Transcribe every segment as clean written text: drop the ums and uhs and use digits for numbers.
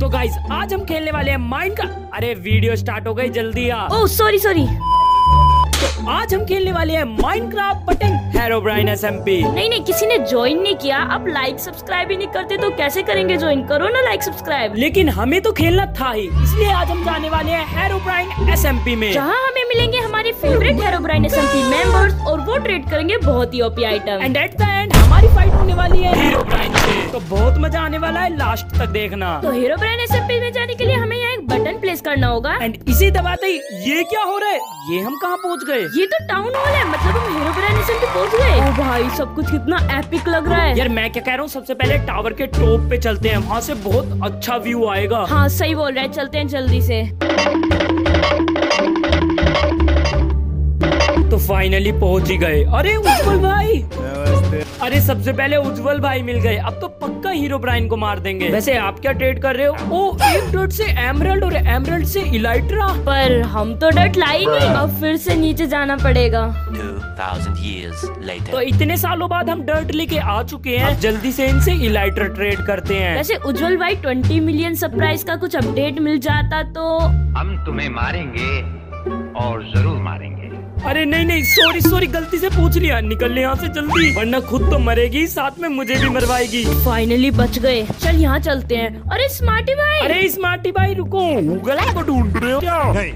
तो गाइस आज हम खेलने वाले हैं माइनक्राफ्ट का। अरे वीडियो स्टार्ट हो गई, जल्दी आ। Oh sorry. तो आज हम खेलने वाले हैं माइनक्राफ्ट बटन हेरोब्राइन SMP। नहीं, किसी ने ज्वाइन नहीं किया। आप लाइक सब्सक्राइब ही नहीं करते तो कैसे करेंगे ज्वाइन? करो ना लाइक सब्सक्राइब। लेकिन हमें तो खेलना था ही, इसलिए आज हम जाने वाले हैं हेरोब्राइन SMP में, जहाँ हमें मिलेंगे हमारे फेवरेट हेरोब्राइन SMP मेंबर्स और वो ट्रेड करेंगे बहुत ही OP item. And at the end हमारी फाइट होने वाली है हेरोब्राइन से, तो बहुत मजा आने वाला है, लास्ट तक देखना। तो हेरोब्राइन SMP में जाने के लिए हमें यहाँ एक बटन प्लेस करना होगा। एंड इसी दबाते ही ये क्या हो रहा है, ये हम कहाँ पहुँच गए? ये तो टाउन हॉल है, मतलब हम हेरोब्राइन SMP पहुँच गए। ओ भाई सब कुछ कितना एपिक लग रहा है। यार मैं क्या कह रहा हूँ, सबसे पहले टावर के टॉप पे चलते हैं, वहाँ से बहुत अच्छा व्यू आएगा। हाँ सही बोल रहा है, चलते हैं जल्दी से। तो फाइनली पहुंच ही गए। अरे उज्जवल भाई, अरे सबसे पहले उज्जवल भाई मिल गए। अब तो पक्का हेरोब्राइन को मार देंगे। वैसे आप क्या ट्रेड कर रहे हो? ओ एक डॉट से एमरल्ड और एमरल्ड से इलाइट्रा। पर हम तो डट लाई नहीं, अब फिर से नीचे जाना पड़ेगा। 2000 years later. तो इतने सालों बाद हम डर्ट लेके आ चुके हैं, अब जल्दी से इनसे इलाइट्रा ट्रेड करते हैं। वैसे उज्जवल भाई 20 मिलियन सरप्राइज का कुछ अपडेट मिल जाता तो हम तुम्हें मारेंगे और जरूर मारेंगे। अरे नहीं सॉरी गलती से पूछ लिया। निकल यहाँ से जल्दी, वरना खुद तो मरेगी, साथ में मुझे भी मरवाएगी। फाइनली बच गए। चल यहाँ चलते हैं। अरे स्मार्टी भाई, अरे स्मार्टी भाई रुको, गलत को ढूंढ रहे हो क्या?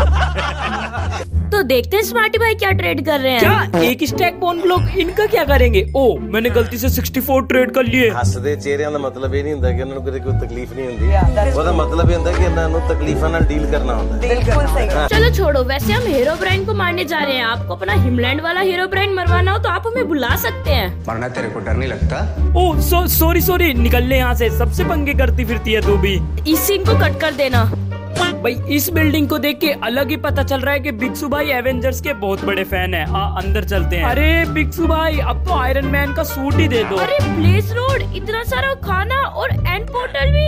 तो देखते हैं स्मार्टी भाई क्या ट्रेड कर रहे हैं। क्या एक स्टैक बोन ब्लॉक, इनका क्या करेंगे? ओ मैंने गलती से 64 ट्रेड कर लिए। ਹੱਸਦੇ ਚਿਹਰਿਆਂ ਦਾ ਮਤਲਬ ਇਹ ਨਹੀਂ ਹੁੰਦਾ ਕਿ ਉਹਨਾਂ ਨੂੰ ਕਦੇ ਕੋਈ ਤਕਲੀਫ ਨਹੀਂ ਹੁੰਦੀ। ਉਹਦਾ ਮਤਲਬ ਇਹ ਹੁੰਦਾ ਕਿ ਇਹਨਾਂ ਨੂੰ ਤਕਲੀਫਾਂ ਨਾਲ ਡੀਲ करना होता है। बिल्कुल सही। चलो छोड़ो, वैसे हम हेरोब्राइन को मारने जा रहे हैं। आपको अपना हिमलैंड वाला हेरोब्राइन मरवाना हो तो आप हमें बुला सकते हैं। वरना तेरे को डर नहीं लगता? ओ सॉरी निकल ले यहाँ से, सबसे पंगे करती फिरती है तू भी। इस सीन को कट कर देना। भाई इस बिल्डिंग को देख के अलग ही पता चल रहा है कि बिक्सू भाई एवेंजर्स के बहुत बड़े फैन है। अंदर चलते हैं। अरे बिक्सू भाई अब तो आयरन मैन का सूट ही दे दो। अरे प्लेस रोड, इतना सारा खाना और एंड पोर्टल भी।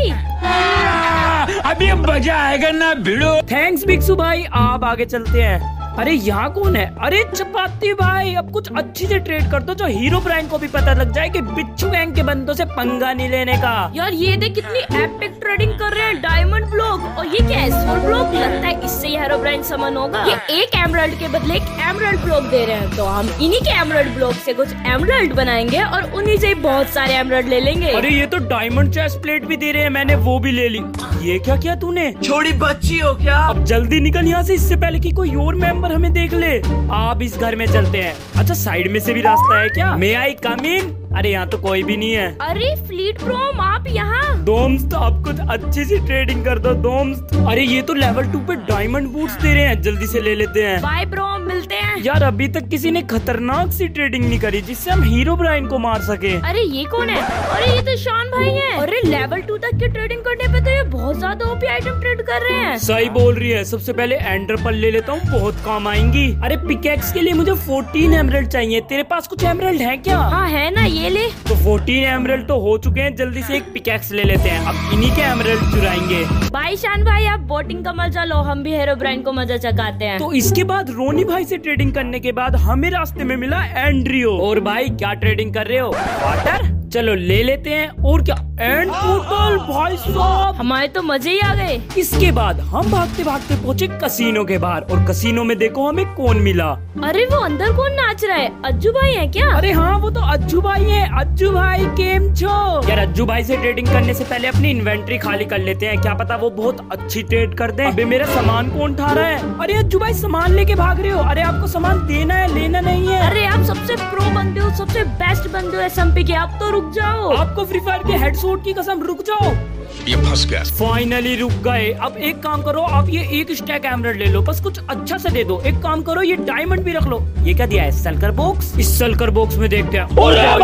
अभी मजा आएगा ना भिड़ो। थैंक्स बिक्सू भाई, आप आगे चलते हैं। अरे यहाँ कौन है? अरे चपाती भाई, अब कुछ अच्छी से ट्रेड कर दो जो हेरोब्राइन को भी पता लग जाए कि बिच्छू गैंग के बंदों से पंगा नहीं लेने का। यार ये देख कितनी एपिक ट्रेडिंग कर रहे हैं। डायमंड ब्लॉक, और ये क्या है? Soul block. लगता है इससे ही हेरोब्राइन समन होगा। ये एक एमरल्ड के बदले एक एमरल्ड ब्लॉक दे रहे हैं, तो हम इन्हीं के एमरल्ड ब्लॉक से कुछ एमरल्ड बनाएंगे और उन्हीं से बहुत सारे एमरल्ड ले लेंगे। अरे ये तो डायमंड चेस्ट प्लेट भी दे रहे हैं, मैंने वो भी ले ली। ये क्या किया तूने? छोटी बच्ची हो क्या? अब जल्दी निकल यहाँ से, इससे पहले कि कोई और मेंबर हमें देख ले। आप इस घर में चलते हैं। अच्छा साइड में से भी रास्ता है क्या? मे आई कम इन? अरे यहाँ तो कोई भी नहीं है। अरे फ्लीट प्रोम, आप यहाँ? दोस्त अब कुछ अच्छी सी ट्रेडिंग कर दो दोस्त। अरे ये तो लेवल 2 पे डायमंड बूट्स दे रहे हैं, जल्दी से ले लेते हैं। बाय प्रोम, मिलते हैं। यार अभी तक किसी ने खतरनाक सी ट्रेडिंग नहीं करी जिससे हम हेरोब्राइन को मार सके। अरे ये कौन है? अरे ये तो शॉन भाई है। अरे लेवल 2 तक की ट्रेडिंग करने पे तो ये बहुत ज्यादा ओपी आइटम ट्रेड कर रहे हैं। सही बोल रही है। सबसे पहले एंडर पर्ल ले लेता हूँ, बहुत काम आएंगी। अरे पिकेक्स के लिए मुझे 14 एमरल्ड चाहिए। तेरे पास कुछ एमरल्ड है क्या? हाँ है ना, ये ले। तो 14 एमरल्ड तो हो चुके हैं, जल्दी से एक पिकेक्स ले लेते हैं। अब इन्हीं के एमरल्ड चुराएंगे। भाई शान भाई, आप बोटिंग का मजा लो, हम भी हेरोब्राइन को मजा चकाते हैं। तो इसके बाद रोनी भाई से ट्रेडिंग करने के बाद हमें रास्ते में मिला एंड्रियो। और भाई क्या ट्रेडिंग कर रहे हो? वाटर, चलो ले लेते हैं। और क्या एंड पोर्टल, भाई साहब हमारे तो मजे ही आ गए। इसके बाद हम भागते भागते पहुँचे कसीनो के बाहर, और कसीनो में देखो हमें कौन मिला। अरे वो अंदर कौन नाच रहा है? अज्जू भाई है क्या? अरे हाँ वो तो अज्जू भाई है। अज्जू भाई केम छो? यार अज्जू भाई से ट्रेडिंग करने से पहले अपनी इन्वेंट्री खाली कर लेते हैं, क्या पता वो बहुत अच्छी ट्रेड कर दें। अबे मेरा सामान कौन उठा रहा है? अरे अज्जू भाई सामान लेके भाग रहे हो। अरे आपको सामान देना है, लेना नहीं है। अरे आप सबसे प्रो बंदे हो, सबसे बेस्ट बंदे हो SMP के, आप तो रुक जाओ। आपको फ्री फायर के हेडशॉट की कसम, रुक जाओ। ये फंस गया। फाइनली रुक गए। अब एक काम करो, आप ये एक स्टैक एमरल्ड ले लो, बस कुछ अच्छा से दे दो। एक काम करो, ये डायमंड भी रख लो। ये क्या दिया है? Shulker box. इस सल्कर बॉक्स में देखते हैं।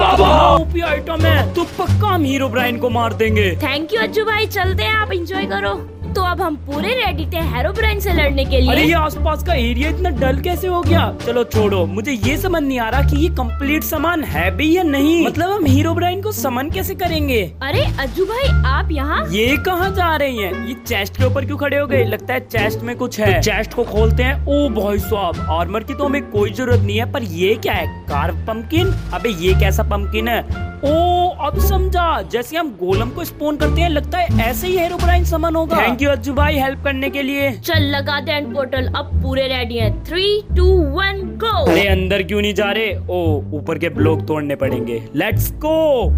ओपी आइटम है, तो पक्का हम हेरोब्राइन को मार देंगे। थैंक यू अज्जू भाई, चलते हैं, आप एंजॉय करो। तो अब हम पूरे रेडी थे हेरोब्राइन से लड़ने के लिए। अरे ये आसपास का एरिया इतना डल कैसे हो गया? चलो छोड़ो, मुझे ये समझ नहीं आ रहा कि ये कंप्लीट सामान है भी या नहीं। मतलब हम हेरोब्राइन को समन कैसे करेंगे? अरे अज्जू भाई आप यहाँ? ये कहाँ जा रही हैं? ये चेस्ट के ऊपर क्यों खड़े हो गए? लगता है चेस्ट में कुछ है। तो चेस्ट को खोलते हैं। ओ भाई साहब, आर्मर की तो हमें कोई जरूरत नहीं है, पर ये क्या है? Carve pumpkin. अबे ये कैसा पंपकिन है? ओ अब समझा, जैसे हम गोलम को स्पॉन करते हैं लगता है ऐसे ही हेरोब्राइन समन होगा। थैंक यू अज्जू भाई हेल्प करने के लिए। चल लगा दे एंड पोर्टल, अब पूरे रेडी हैं। 3, 2, 1 गो। अरे अंदर क्यों नहीं जा रहे? ओ ऊपर के ब्लॉक तोड़ने पड़ेंगे। Let's go.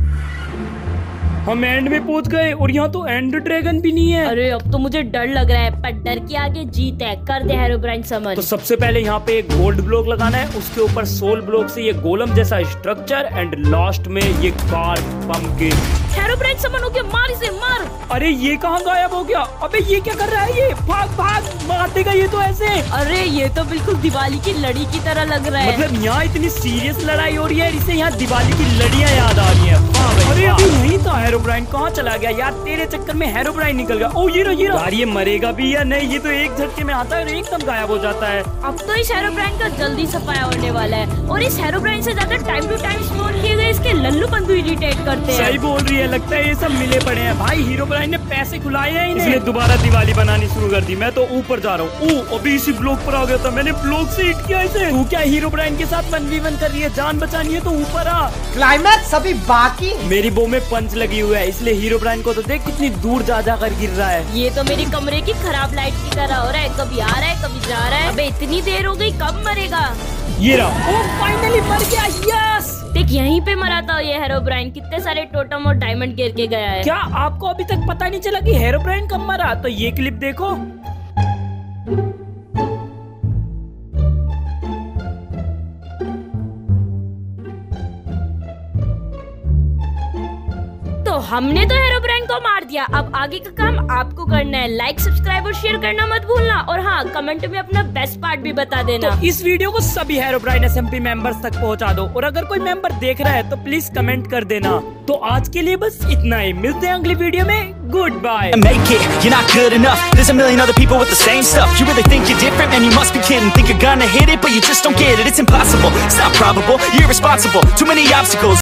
हम एंड में पहुंच गए और यहाँ तो एंड ड्रैगन भी नहीं है। अरे अब तो मुझे डर लग रहा है, पर डर के आगे जीत है। कर दे हेरोब्राइन समन। तो सबसे पहले यहाँ पे एक गोल्ड ब्लॉक लगाना है, उसके ऊपर सोल ब्लॉक से ये गोलम जैसा स्ट्रक्चर एंड लास्ट में ये कार पंपकिन। हेरोब्राइन समन हो गया, मार इसे मार। अरे ये कहाँ गायब हो गया? अबे ये क्या कर रहा है? ये भाग भाग, मार देगा ये तो ऐसे। अरे ये तो बिल्कुल दिवाली की लड़ी की तरह लग रहा है। मतलब यहाँ इतनी सीरियस लड़ाई हो रही है, इसे यहाँ दिवाली की लड़ियाँ याद आ रही है। अरे अभी यही था हेरोब्राइन, कहाँ चला गया यार? तेरे चक्कर में हेरोब्राइन निकल गया। ओ ये रहा यार, ये मरेगा भी या नहीं? ये तो एक झटके में आता है और एकदम गायब हो जाता है। अब तो इस हेरोब्राइन का जल्दी सफाया होने वाला है और इस हेरोब्राइन से ज्यादा टाइम टू टाइम स्पॉन किए गए इसके लल्लू बंधु इरिटेट करते हैं। सही बोल रही है, लगता है ये सब मिले पड़े हैं। भाई हीरोब्राइन ने पैसे खुलाए हैं इन्हें। इसने दोबारा दिवाली बनानी शुरू कर दी। मैं तो ऊपर जा रहा हूँ। अभी इसी ब्लॉक पर आ गया था, मैंने ब्लॉक से हिट किया इसे। तू क्या हीरोब्राइन के साथ 1v1 कर रही है? जान बचानी है तो ऊपर आ। क्लाइमैक्स अभी बाकी। मेरी बो में पंच लगी हुई है, इसलिए हीरोब्राइन को तो देख कितनी दूर जा जा कर गिर रहा है। ये तो मेरी कमरे की खराब लाइट की तरह हो रहा है, कभी आ रहा है कभी जा रहा है। अबे इतनी देर हो गई, कब मरेगा? ये रहा। ओ फाइनली मर गया, यस। देख यहीं पे मरा था ये हेरोब्राइन, कितने सारे टोटम और डायमंड गिर के गया है। क्या आपको अभी तक पता नहीं चला कि हेरोब्राइन कब मरा? तो ये क्लिप देखो। तो हमने तो हेरोब्राइन को मार दिया, अब आगे का काम आपको करना है। लाइक सब्सक्राइब और शेयर करना मत भूलना, और हाँ कमेंट में अपना बेस्ट पार्ट भी बता देना। तो इस वीडियो को सभी हेरोब्राइन SMP मेंबर्स तक पहुंचा दो, और अगर कोई मेंबर देख रहा है तो प्लीज कमेंट कर देना। तो आज के लिए बस इतना ही, मिलते हैं अगली वीडियो में। Good bye. Make it, you're not good enough. There's a million other people with the same stuff. You really think you're different? Man, you must be kidding. Think you're gonna hit it, but you just don't get it. It's impossible, it's not probable, you're irresponsible. Too many obstacles.